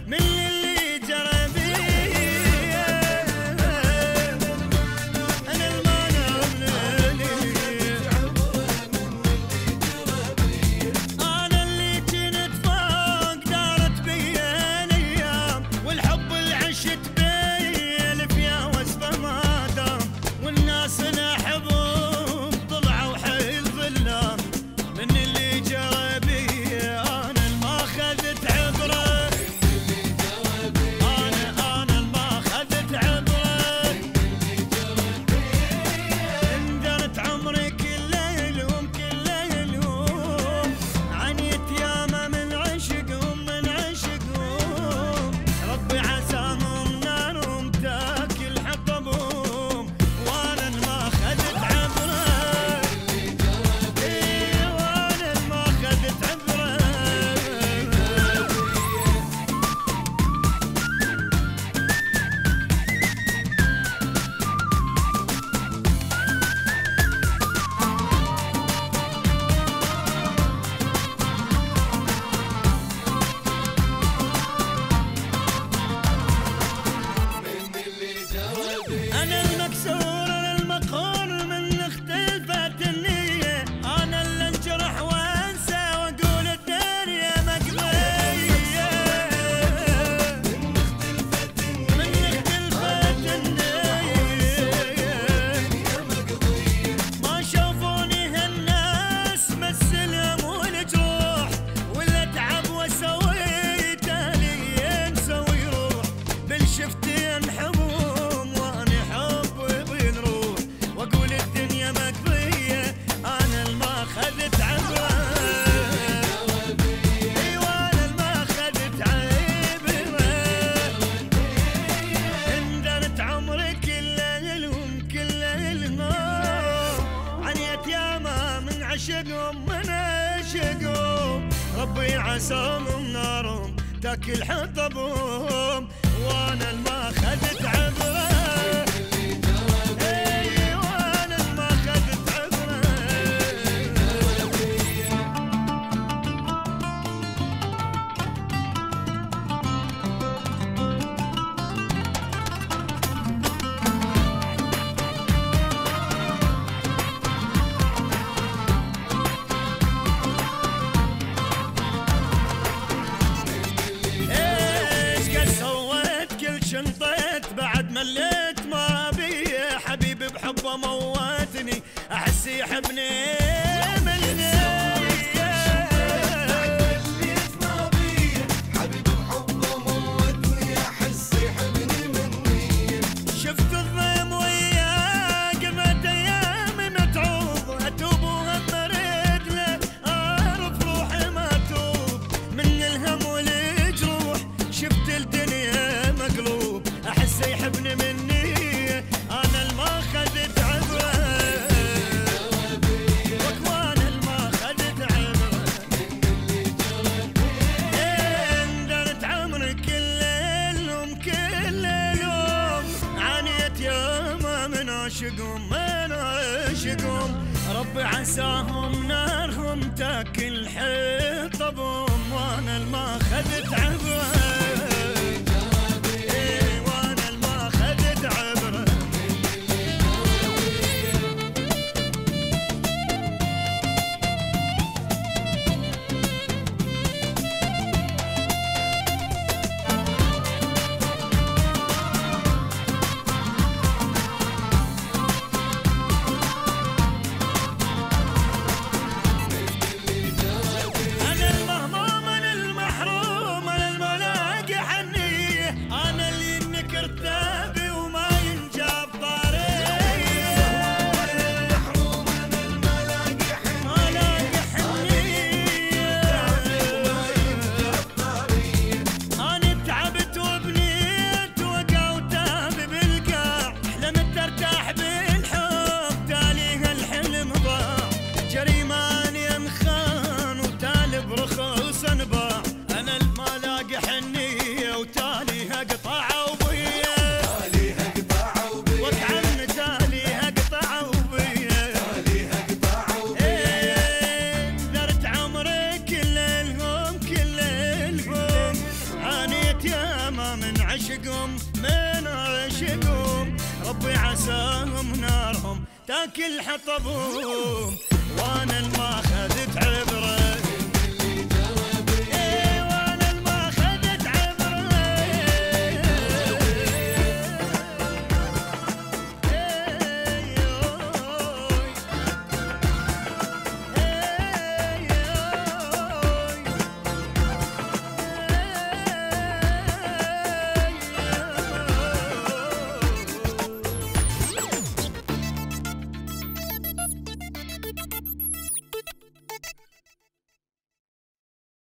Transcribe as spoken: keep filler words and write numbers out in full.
من اللي جرى بي. أنا المانع من اللي أنا اللي كنت فوق دارت بي الأيام، والحب اللي عشت بي الفيا واسفه ما دام، والناس اللي أحبهم طلعوا حيل ظلام. من اللي جرى بي أنا اللي ما خذت عبرة، أنا أنا اللي ما خذت عبرة. اندرت عمري كل يوم كل يوم، عنيت ياما من عشقهم من عشقهم. ربي عساهم نارهم تاكل حطبهم، وانا اللي ما خذت عبرة. إيه وانا اللي ما خذت عبرة. أنا المكسور أنا المقهور من اختلفت النية، أنا اللي انجرح وانسى واقول الدنيا مقضية. من اختلفت النية ما شافوني هالناس مسلم والجروح، ولا تعب وسوي تالي نسوي روح. بالشفتين حموم واني حب بنروح، واقول الدنيا مقضية. انا اللي ما خذت عبرة، ايوه انا اللي ما خذت عبرة. اندرت عمري كل يوم كل يوم، عنيت ياما من عشقهم من عشقهم. ربي عساهم نارهم تاكل حطبهم، وانا اللي ما خذت عبرة. ايوه انا اللي ما خذت عبرة. ايش قد سويت كل شنطيت بعد مليت ما بي، حبيبي بحبه موتني احس يحبني مني. شفت الضيم وياه قمت ايامي متعوب، اتوب وهم اريد له اعرف روحي ما اتوب. من الهم والجروح شفت الدنيا مقلوب، احس يحبني مني انا اللي ما خذت عبرة. وانا اللي ما خذت عبرة. اندرت عمري كل يوم كل يوم، عانيت ياما من عشقهم من عشقهم. ربي عساهم نارهم تاكل حطبهم، وانا اللي ما خذت عبرة. إيه وانا اللي ما خذت عبرة. أنا المهموم أنا المحروم أنا الملاقي حنية، أنا اللي ينكر تابي وما ينجاب طريق. المحروم أنا الملاقي حنية، أنا تعبت وبنيت وقع وتابي بالقاع، حلمت ارتاح بالحب تاليها الحلم ضاع. جريمة أني انخان وتالي برخص انباع، أنا الما لاقي حنية وتاليها قطعة وبيا. وكعن تاليها قطعة وبيا. إيه درت عمري كل الهم كل الهم، عانيت ياما من عشقهم من عشقهم، ربي عساهم نارهم تاكل حطبهم، وانا ما خذت عبره